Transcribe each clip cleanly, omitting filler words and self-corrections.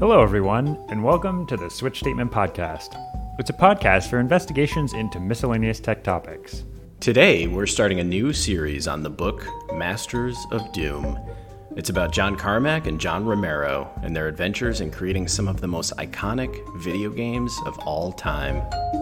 Hello, everyone, and welcome to the Switch Statement Podcast. It's a podcast for investigations into miscellaneous tech topics. Today, we're starting a new series on the book Masters of Doom. It's about John Carmack and John Romero and their adventures in creating some of the most iconic video games of all time.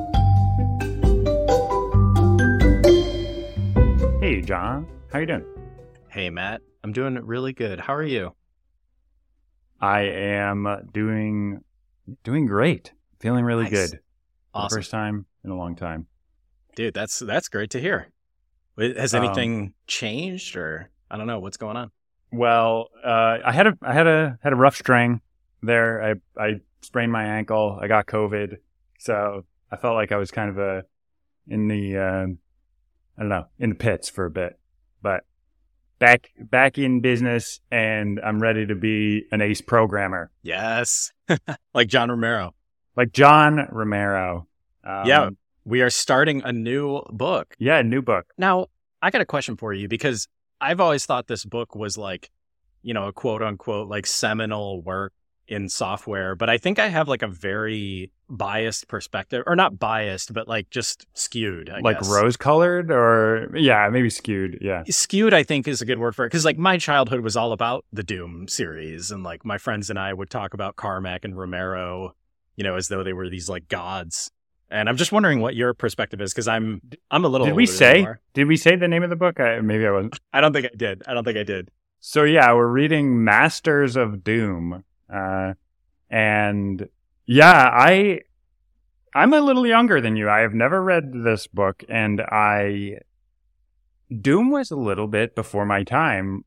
Hey, John. How you doing? Hey, Matt. I'm doing really good. How are you? I am doing great. Feeling really Nice. good. Awesome. First time in a long time. Dude, that's great to hear. Has anything changed, or I don't know what's going on? Well, I had a rough string there. I sprained my ankle. I got COVID, so I felt like I was kind of in the pits for a bit. But back in business, and I'm ready to be an ace programmer, Yes. Like John Romero. like John Romero. Yeah, we are starting a new book. Yeah, a new book. Now, I got a question for you because I've always thought this book was like, a quote unquote, like seminal work in software. But I think I have like a very biased perspective, or not biased, but like just skewed, I Like guess. rose-colored, or maybe skewed. Yeah. Skewed, I think, is a good word for it. Because like my childhood was all about the Doom series. And like my friends and I would talk about Carmack and Romero, as though they were these like gods. And I'm just wondering what your perspective is, because I'm a little Did older we than say? you are. Did we say the name of the book? Maybe I wasn't. I don't think I did. So yeah, we're reading Masters of Doom, and yeah, I'm a little younger than you. I have never read this book, and Doom was a little bit before my time.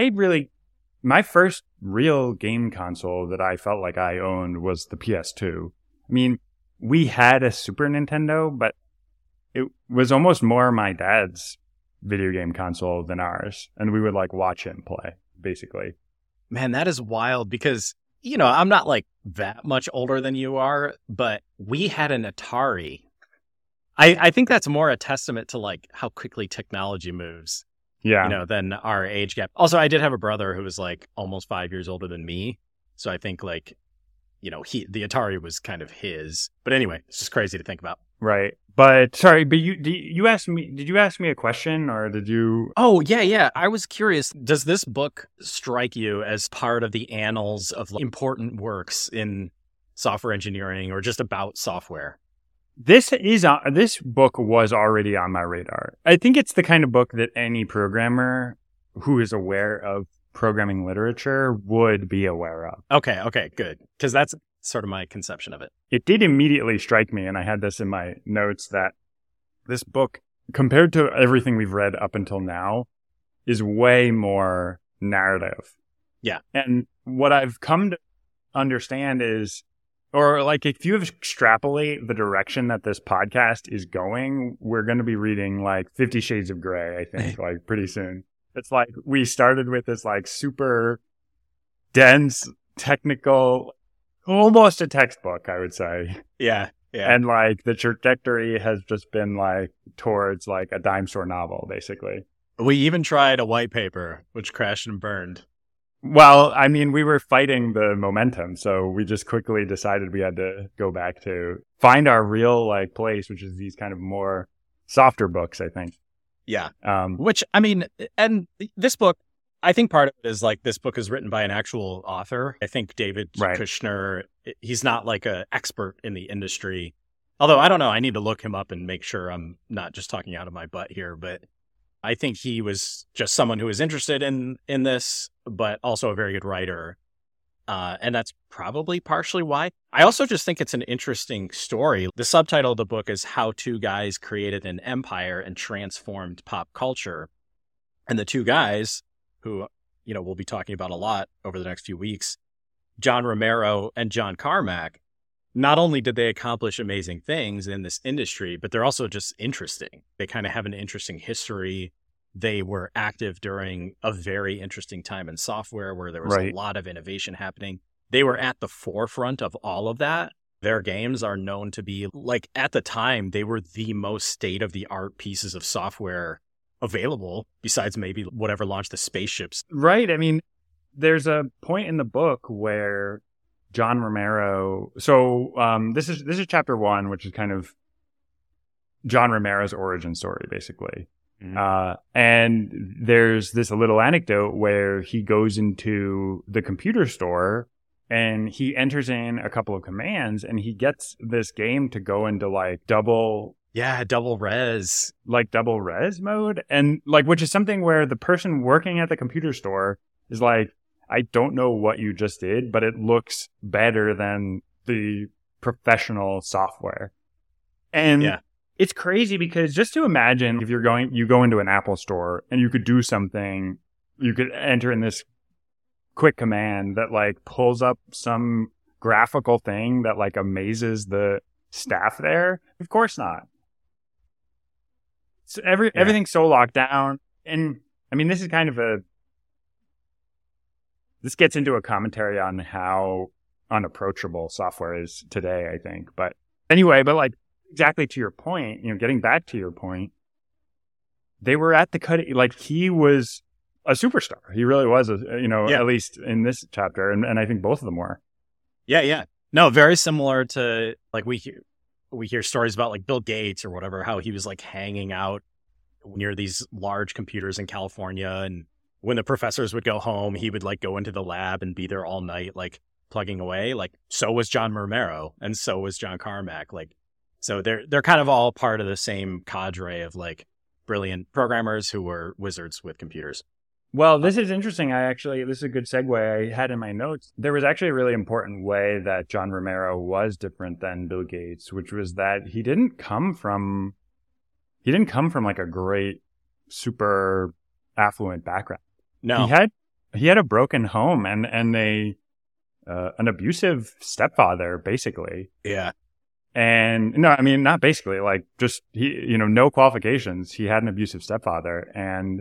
My first real game console that I felt like I owned was the PS2. I mean, we had a Super Nintendo, but it was almost more my dad's video game console than ours, and we would like watch him play, basically. Man, that is wild because, I'm not like that much older than you are, but we had an Atari. I think that's more a testament to like how quickly technology moves, Yeah. than our age gap. Also, I did have a brother who was like almost 5 years older than me. So I think like, the Atari was kind of his. But anyway, it's just crazy to think about. Right. But sorry, but you asked me, did you ask me a question, or did you? Oh, yeah. I was curious. Does this book strike you as part of the annals of like, important works in software engineering or just about software? This book was already on my radar. I think it's the kind of book that any programmer who is aware of programming literature would be aware of. Okay, good. Because that's sort of my conception of it. It did immediately strike me, and I had this in my notes, that this book, compared to everything we've read up until now, is way more narrative. Yeah. And what I've come to understand is, or like if you extrapolate the direction that this podcast is going, we're going to be reading like 50 Shades of Grey, I think, like pretty soon. It's like we started with this like super dense, technical, almost a textbook, I would say. Yeah. And like the trajectory has just been like towards like a dime store novel, basically. We even tried a white paper, which crashed and burned. Well, I mean, we were fighting the momentum, so we just quickly decided we had to go back to find our real like place, which is these kind of more softer books, I think. Yeah. Which, I mean, and this book, I think part of it is like this book is written by an actual author. I think David Kushner, he's not like an expert in the industry. Although, I don't know, I need to look him up and make sure I'm not just talking out of my butt here. But I think he was just someone who was interested in this, but also a very good writer. And that's probably partially why. I also just think it's an interesting story. The subtitle of the book is How Two Guys Created an Empire and Transformed Pop Culture. And the two guys, who, we'll be talking about a lot over the next few weeks, John Romero and John Carmack, not only did they accomplish amazing things in this industry, but they're also just interesting. They kind of have an interesting history. They were active during a very interesting time in software where there was a lot of innovation happening. They were at the forefront of all of that. Their games are known to be, like, at the time, they were the most state-of-the-art pieces of software available, besides maybe whatever launched the spaceships. Right. I mean, there's a point in the book where John Romero. So this is chapter 1, which is kind of John Romero's origin story, basically. Mm-hmm. And there's this little anecdote where he goes into the computer store and he enters in a couple of commands and he gets this game to go into like double res mode. And like, which is something where the person working at the computer store is like, I don't know what you just did, but it looks better than the professional software. And it's crazy because just to imagine if you go into an Apple store and you could do something, you could enter in this quick command that like pulls up some graphical thing that like amazes the staff there. Of course not. So everything's so locked down. And I mean, this gets into a commentary on how unapproachable software is today, I think. But anyway, like exactly to your point, getting back to your point, they were at the cutting, like he was a superstar. He really was, at least in this chapter. And I think both of them were. Yeah. No, very similar to like we hear stories about like Bill Gates or whatever, how he was like hanging out near these large computers in California. And when the professors would go home, he would like go into the lab and be there all night, like plugging away. Like so was John Romero and so was John Carmack. Like, so they're kind of all part of the same cadre of like brilliant programmers who were wizards with computers. Well, this is interesting. This is a good segue I had in my notes. There was actually a really important way that John Romero was different than Bill Gates, which was that he didn't come from like a great, super affluent background. No, he had a broken home and an abusive stepfather, basically. Yeah. And no, I mean, not basically, like just no qualifications. He had an abusive stepfather, and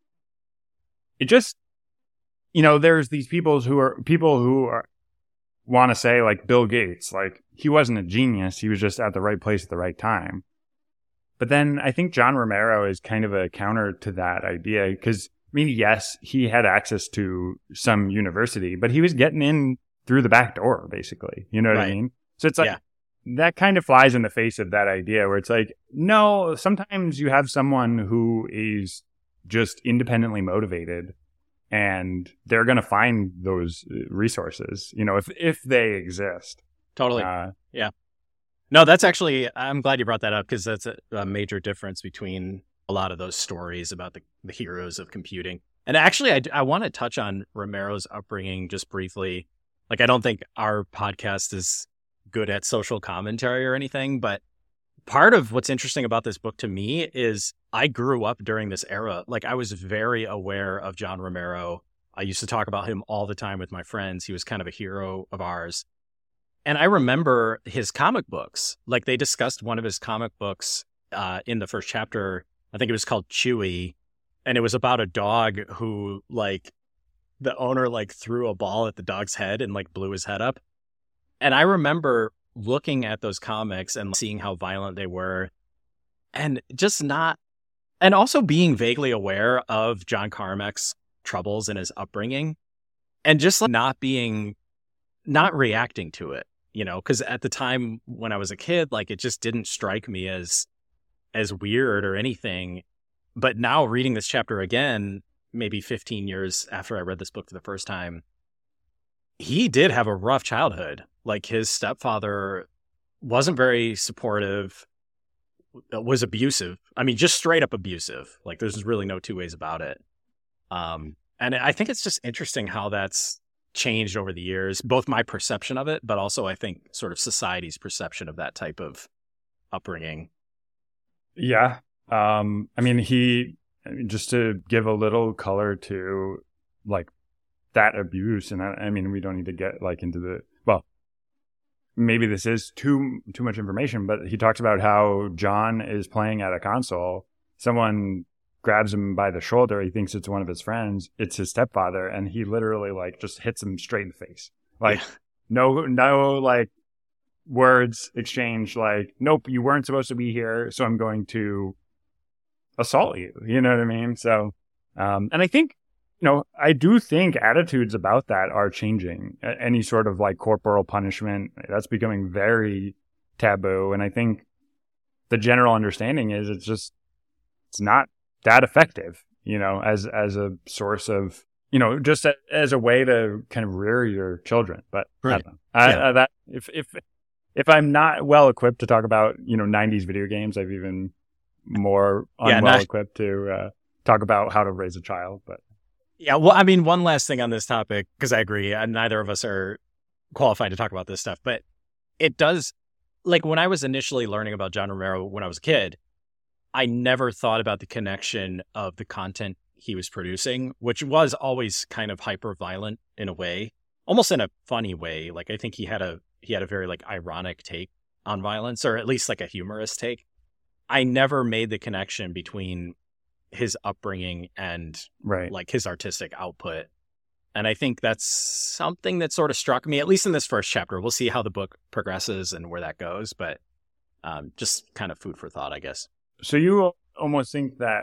it just, there's these people who want to say like Bill Gates, like he wasn't a genius. He was just at the right place at the right time. But then I think John Romero is kind of a counter to that idea because, I mean, yes, he had access to some university, but he was getting in through the back door, basically. You know what I mean? So it's like, that kind of flies in the face of that idea where it's like, no, sometimes you have someone who is just independently motivated and they're going to find those resources, if they exist. Totally. Yeah. No, that's actually, I'm glad you brought that up because that's a major difference between a lot of those stories about the heroes of computing. And actually, I want to touch on Romero's upbringing just briefly. Like, I don't think our podcast is good at social commentary or anything, but part of what's interesting about this book to me is I grew up during this era. Like, I was very aware of John Romero. I used to talk about him all the time with my friends. He was kind of a hero of ours. And I remember his comic books. Like, they discussed one of his comic books in the first chapter. I think it was called Chewy. And it was about a dog who, like, the owner, like, threw a ball at the dog's head and, like, blew his head up. And I remember looking at those comics and seeing how violent they were and just not, and also being vaguely aware of John Carmack's troubles in his upbringing and just like not reacting to it, because at the time when I was a kid, like it just didn't strike me as weird or anything. But now reading this chapter again, maybe 15 years after I read this book for the first time, he did have a rough childhood. Like his stepfather wasn't very supportive, was abusive. I mean, just straight up abusive. Like there's really no two ways about it. And I think it's just interesting how that's changed over the years, both my perception of it, but also I think sort of society's perception of that type of upbringing. Yeah. I mean, just to give a little color to like that abuse, and I mean, we don't need to get like into maybe this is too much information, but he talks about how John is playing at a console. Someone grabs him by the shoulder. He thinks it's one of his friends. It's his stepfather. And he literally like just hits him straight in the face. Like no, like words exchanged. Like, nope, you weren't supposed to be here. So I'm going to assault you. You know what I mean? So, and I think I do think attitudes about that are changing. Any sort of like corporal punishment, that's becoming very taboo. And I think the general understanding is it's not that effective, as a source of, just as a way to kind of rear your children. But right. I don't know. That if I'm not well equipped to talk about, 90s video games, I've even more unwell equipped to talk about how to raise a child. But yeah, well, I mean, one last thing on this topic, because I agree, neither of us are qualified to talk about this stuff, but it does, like when I was initially learning about John Romero when I was a kid, I never thought about the connection of the content he was producing, which was always kind of hyper violent in a way, almost in a funny way. Like I think he had a very like ironic take on violence, or at least like a humorous take. I never made the connection between his upbringing and like his artistic output. And I think that's something that sort of struck me, at least in this first chapter. We'll see how the book progresses and where that goes, but just kind of food for thought, I guess. So you almost think that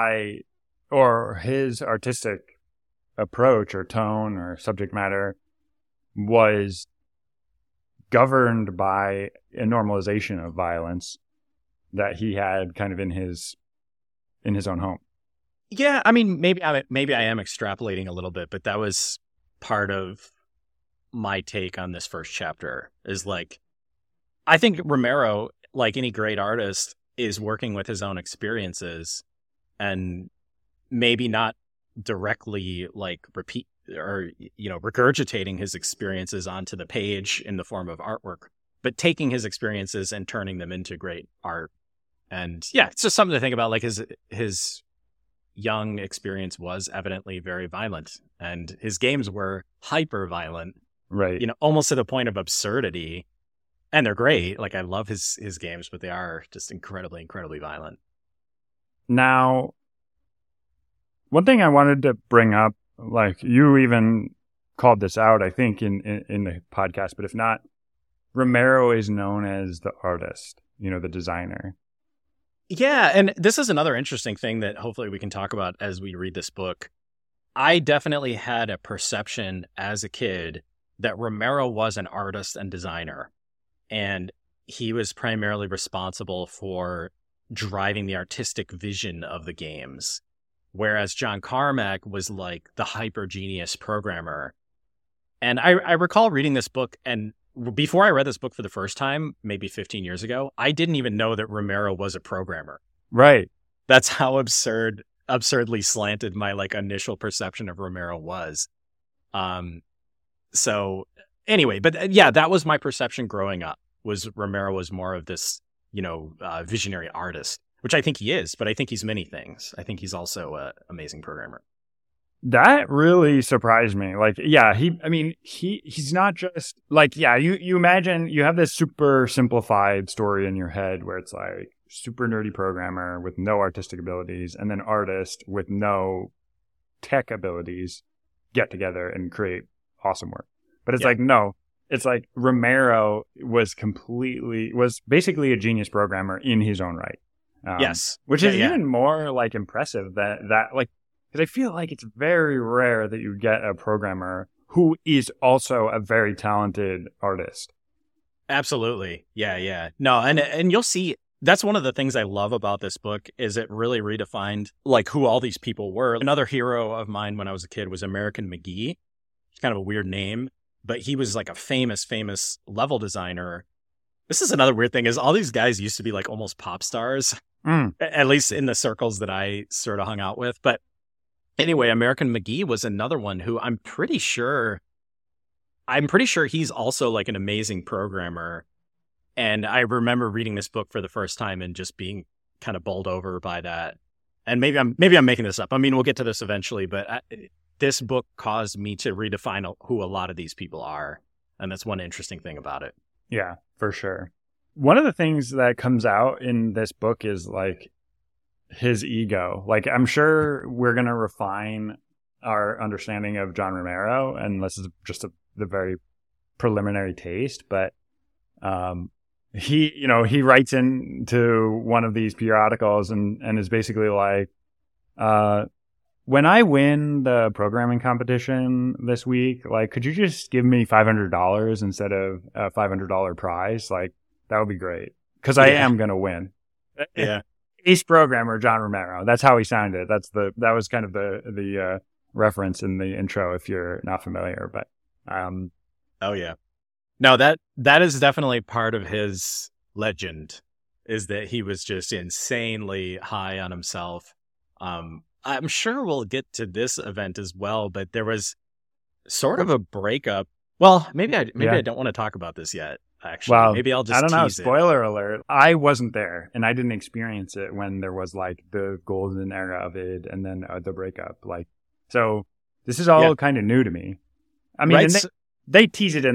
or his artistic approach or tone or subject matter was governed by a normalization of violence that he had kind of in his own home. Yeah, I mean, maybe I am extrapolating a little bit, but that was part of my take on this first chapter. Is like, I think Romero, like any great artist, is working with his own experiences, and maybe not directly like repeat or regurgitating his experiences onto the page in the form of artwork, but taking his experiences and turning them into great art. And yeah, it's just something to think about. Like his young experience was evidently very violent, and his games were hyper violent, right? Almost to the point of absurdity. And they're great. Like I love his games, but they are just incredibly, incredibly violent. Now, one thing I wanted to bring up, like you even called this out, I think in the podcast, but if not, Romero is known as the artist, the designer. Yeah, and this is another interesting thing that hopefully we can talk about as we read this book. I definitely had a perception as a kid that Romero was an artist and designer, and he was primarily responsible for driving the artistic vision of the games, whereas John Carmack was like the hyper genius programmer. And I recall reading this book, and before I read this book for the first time, maybe 15 years ago, I didn't even know that Romero was a programmer. Right. That's how absurdly slanted my like initial perception of Romero was. So anyway, but yeah, that was my perception growing up, was Romero was more of this, visionary artist, which I think he is, but I think he's many things. I think he's also an amazing programmer. That really surprised me. Like, yeah, he's not just like, yeah, you imagine you have this super simplified story in your head where it's like super nerdy programmer with no artistic abilities and then artist with no tech abilities get together and create awesome work. But it's like, no, it's like Romero was basically a genius programmer in his own right. Yes. Which is even more like impressive that like, because I feel like it's very rare that you get a programmer who is also a very talented artist. Absolutely. Yeah. No, and you'll see, that's one of the things I love about this book is it really redefined like who all these people were. Another hero of mine when I was a kid was American McGee. It's kind of a weird name, but he was like a famous level designer. This is another weird thing is all these guys used to be like almost pop stars, at least in the circles that I sort of hung out with. But anyway, American McGee was another one who I'm pretty sure he's also like an amazing programmer. And I remember reading this book for the first time and just being kind of bowled over by that. And maybe I'm making this up. I mean, we'll get to this eventually, but this book caused me to redefine who a lot of these people are. And that's one interesting thing about it. Yeah, for sure. One of the things that comes out in this book is like his ego. Like, I'm sure we're going to refine our understanding of John Romero, and this is just the very preliminary taste, but he writes into one of these periodicals and is basically like, when I win the programming competition this week, like, could you just give me $500 instead of a $500 prize? Like, that would be great. Because I am going to win. Yeah. Ace programmer John Romero. That's how he sounded. That was kind of the reference in the intro if you're not familiar. But oh yeah, no, that is definitely part of his legend, is that he was just insanely high on himself. I'm sure we'll get to this event as well, but there was sort of a breakup. Well, maybe I don't want to talk about this yet. Actually, well, maybe I'll just I don't know. Tease Spoiler alert. I wasn't there and I didn't experience it when there was like the golden era of id and then the breakup. Like, so this is all kind of new to me. I mean, right. They tease it in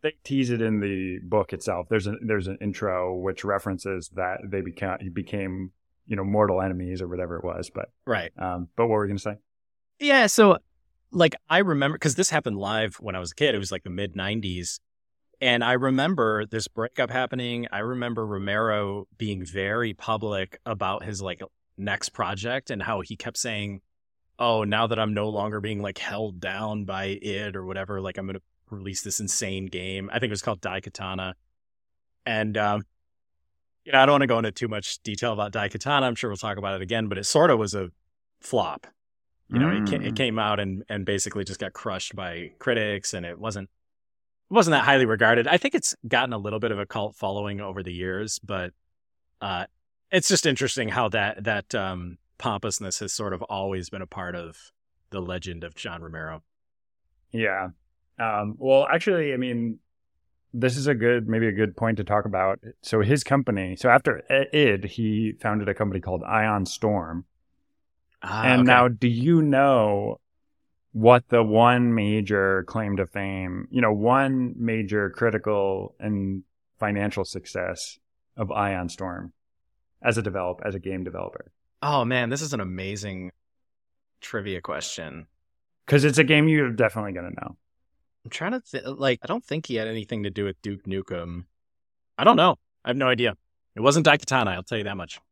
the book itself. There's an intro which references that they became mortal enemies or whatever it was. But right. But what were we going to say? Yeah. So like I remember, because this happened live when I was a kid. It was like the mid 90s. And I remember this breakup happening. I remember Romero being very public about his like next project and how he kept saying, oh, now that I'm no longer being like held down by id or whatever, like I'm going to release this insane game. I think it was called Daikatana. And, I don't want to go into too much detail about Daikatana. I'm sure we'll talk about it again, but it sort of was a flop. It came out and basically just got crushed by critics, and it wasn't that highly regarded. I think it's gotten a little bit of a cult following over the years, but it's just interesting how that pompousness has sort of always been a part of the legend of John Romero. Yeah. Well, actually, I mean, this is maybe a good point to talk about. So his company, so after id, he founded a company called Ion Storm. Now, do you know what the one major claim to fame, one major critical and financial success of Ion Storm as a game developer? Oh man, this is an amazing trivia question. Because it's a game you're definitely going to know. I'm trying to I don't think he had anything to do with Duke Nukem. I don't know. I have no idea. It wasn't Daikatana, I'll tell you that much.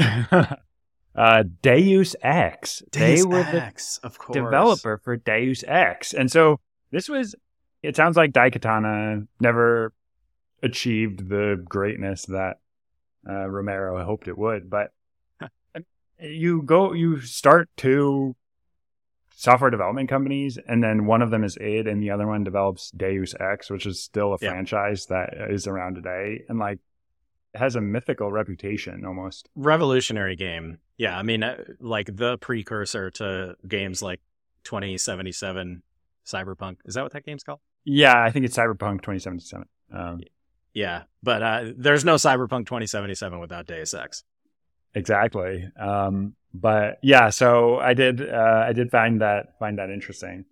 Deus Ex. They were of course. Developer for Deus Ex. And so it sounds like Daikatana never achieved the greatness that Romero hoped it would. But you start two software development companies, and then one of them is id and the other one develops Deus Ex, which is still a franchise that is around today and like has a mythical reputation almost. Revolutionary game. Yeah, I mean, like the precursor to games like 2077 Cyberpunk. Is that what that game's called? Yeah, I think it's Cyberpunk 2077. Yeah, but there's no Cyberpunk 2077 without Deus Ex. Exactly. But yeah, so I did find that interesting.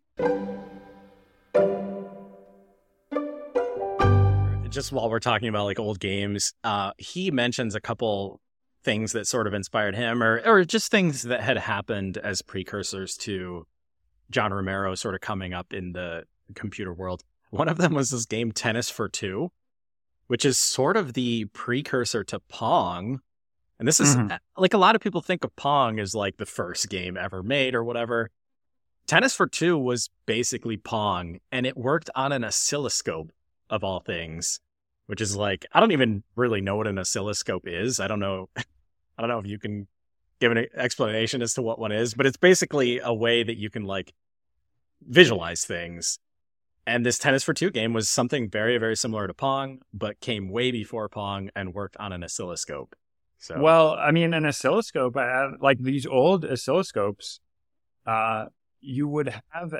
Just while we're talking about like old games, he mentions a couple things that sort of inspired him or just things that had happened as precursors to John Romero sort of coming up in the computer world. One of them was this game Tennis for Two, which is sort of the precursor to Pong. And this is like a lot of people think of Pong as like the first game ever made or whatever. Tennis for Two was basically Pong, and it worked on an oscilloscope of all things, which is like, I don't even really know what an oscilloscope is. I don't know if you can give an explanation as to what one is, but it's basically a way that you can like visualize things. And this Tennis for Two game was something very, very similar to Pong, but came way before Pong and worked on an oscilloscope. So, well, I mean, an oscilloscope, like these old oscilloscopes, you would have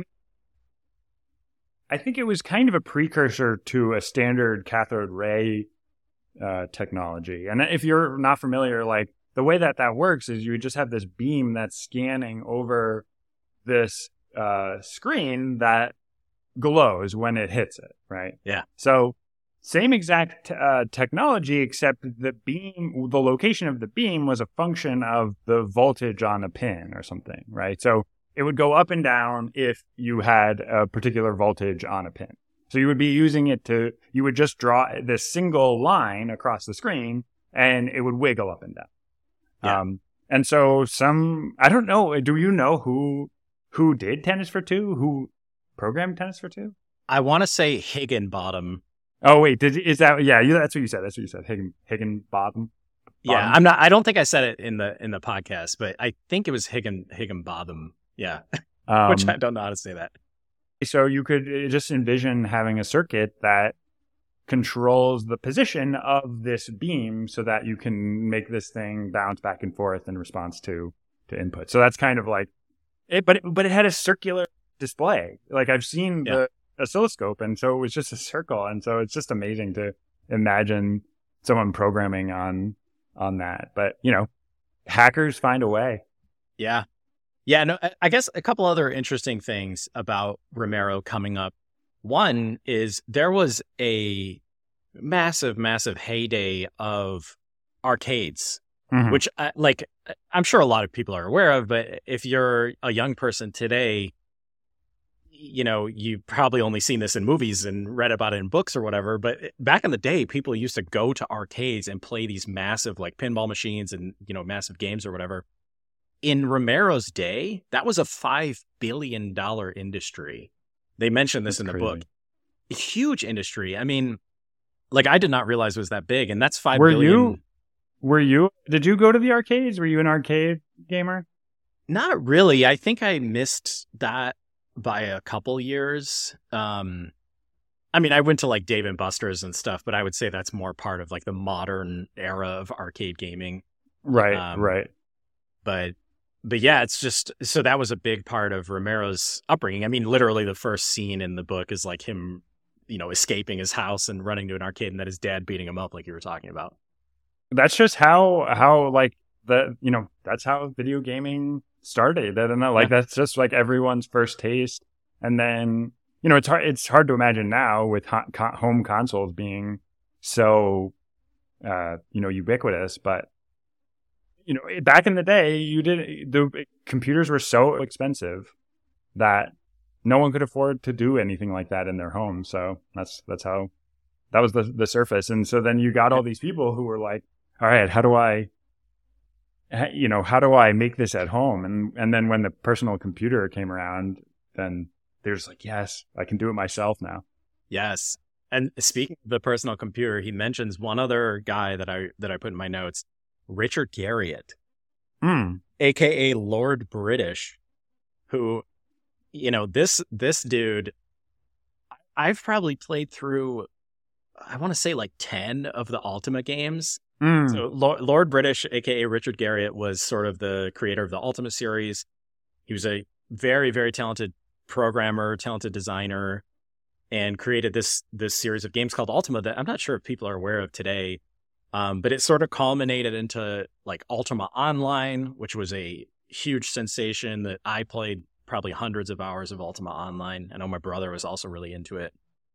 I think it was kind of a precursor to a standard cathode ray technology. And if you're not familiar, like the way that works is you just have this beam that's scanning over this screen that glows when it hits it, right? Yeah. So same exact technology, except the location of the beam was a function of the voltage on a pin or something, right? So it would go up and down if you had a particular voltage on a pin. So you would be using it you would just draw this single line across the screen and it would wiggle up and down. And so I don't know. Do you know who did Tennis for Two? Who programmed Tennis for Two? I want to say Higginbottom. Oh wait, is that? Yeah, that's what you said. That's what you said. Higginbottom. Yeah, I'm not. I don't think I said it in the podcast, but I think it was Higginbottom. Yeah, which I don't know how to say that. So you could just envision having a circuit that controls the position of this beam so that you can make this thing bounce back and forth in response to input. So that's kind of like it, but it had a circular display. Like I've seen the oscilloscope, and so it was just a circle, and so it's just amazing to imagine someone programming on that. But hackers find a way. Yeah. No, I guess a couple other interesting things about Romero coming up. One is there was a massive heyday of arcades, which I'm sure a lot of people are aware of, but if you're a young person today, you've probably only seen this in movies and read about it in books or whatever. But back in the day, people used to go to arcades and play these massive like pinball machines and, massive games or whatever. In Romero's day, that was a $5 billion industry. They mentioned this in the book. A huge industry. I mean, like I did not realize it was that big, and that's $5 billion. Did you go to the arcades? Were you an arcade gamer? Not really. I think I missed that by a couple years. I mean, I went to like Dave & Buster's and stuff, but I would say that's more part of like the modern era of arcade gaming. Right, right. But yeah, it's just, so that was a big part of Romero's upbringing. I mean, literally the first scene in the book is like him, escaping his house and running to an arcade, and then his dad beating him up like you were talking about. That's just how like that's how video gaming started. That's just like everyone's first taste. And then, it's hard to imagine now with home consoles being so, ubiquitous, but back in the day, the computers were so expensive that no one could afford to do anything like that in their home. So that's how that was the surface. And so then you got all these people who were like, all right, how do I make this at home? And then when the personal computer came around, then there's like, yes, I can do it myself now. Yes. And speaking of the personal computer, he mentions one other guy that I put in my notes, Richard Garriott, aka Lord British, who, this dude, I've probably played through, I want to say like 10 of the Ultima games. So Lord British, aka Richard Garriott, was sort of the creator of the Ultima series. He was a very, very talented programmer, talented designer, and created this series of games called Ultima that I'm not sure if people are aware of today. But it sort of culminated into like Ultima Online, which was a huge sensation that I played probably hundreds of hours of Ultima Online. I know my brother was also really into it.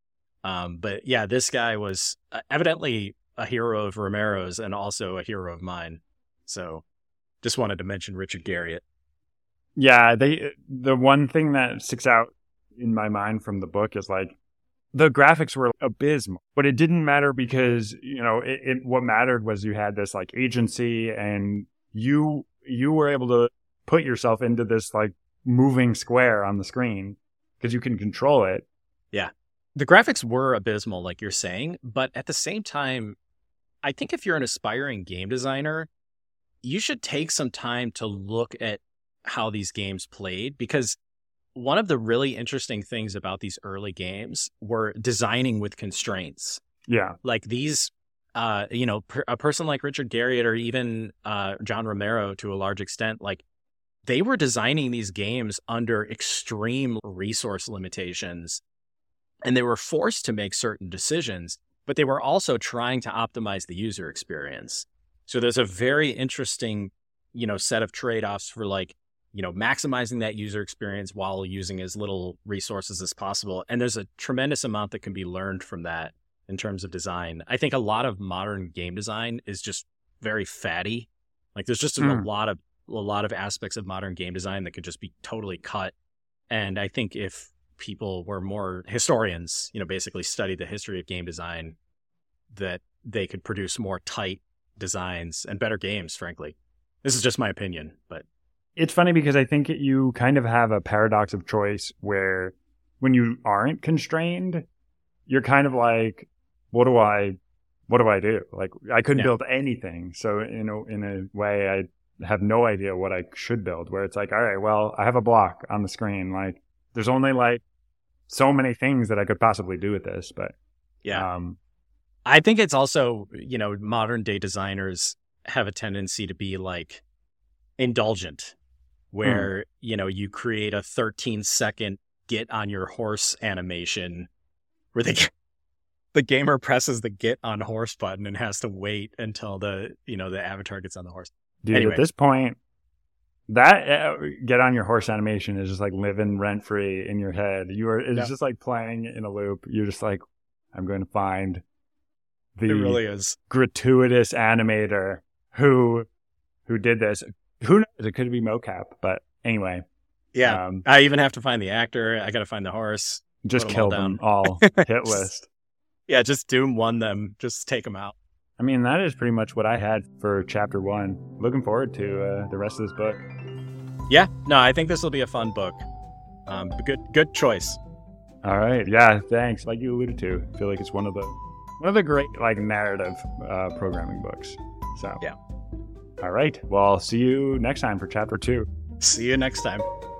But yeah, this guy was evidently a hero of Romero's and also a hero of mine. So just wanted to mention Richard Garriott. Yeah, the one thing that sticks out in my mind from the book is like, the graphics were abysmal, but it didn't matter because, what mattered was you had this like agency, and you were able to put yourself into this like moving square on the screen because you can control it. Yeah. The graphics were abysmal, like you're saying, but at the same time, I think if you're an aspiring game designer, you should take some time to look at how these games played, because one of the really interesting things about these early games were designing with constraints. Yeah. Like these, a person like Richard Garriott or even John Romero to a large extent, like they were designing these games under extreme resource limitations, and they were forced to make certain decisions, but they were also trying to optimize the user experience. So there's a very interesting, set of trade-offs for like, maximizing that user experience while using as little resources as possible. And there's a tremendous amount that can be learned from that in terms of design. I think a lot of modern game design is just very fatty. Like there's just a lot of aspects of modern game design that could just be totally cut. And I think if people were more historians, basically study the history of game design, that they could produce more tight designs and better games, frankly. This is just my opinion, but it's funny because I think you kind of have a paradox of choice where when you aren't constrained, you're kind of like, what do I do? Like, I couldn't build anything. So in a way, I have no idea what I should build, where it's like, all right, well, I have a block on the screen. Like, there's only like so many things that I could possibly do with this. But I think it's also, modern day designers have a tendency to be like indulgent, where, you create a 13-second get on your horse animation where the gamer presses the get on horse button and has to wait until the avatar gets on the horse. Dude, anyway. At this point, that get on your horse animation is just like living rent free in your head. It's just like playing in a loop. You're just like, I'm going to find the it really is gratuitous animator who did this. Who knows? It could be mocap, but anyway. Yeah. I even have to find the actor. I got to find the horse. Just kill them all. Hit list. Yeah, just Doom won them. Just take them out. I mean, that is pretty much what I had for chapter 1. Looking forward to the rest of this book. Yeah, no, I think this will be a fun book. Good choice. All right, yeah, thanks. Like you alluded to, I feel like it's one of the great like narrative programming books. So yeah. All right, well, see you next time for chapter 2. See you next time.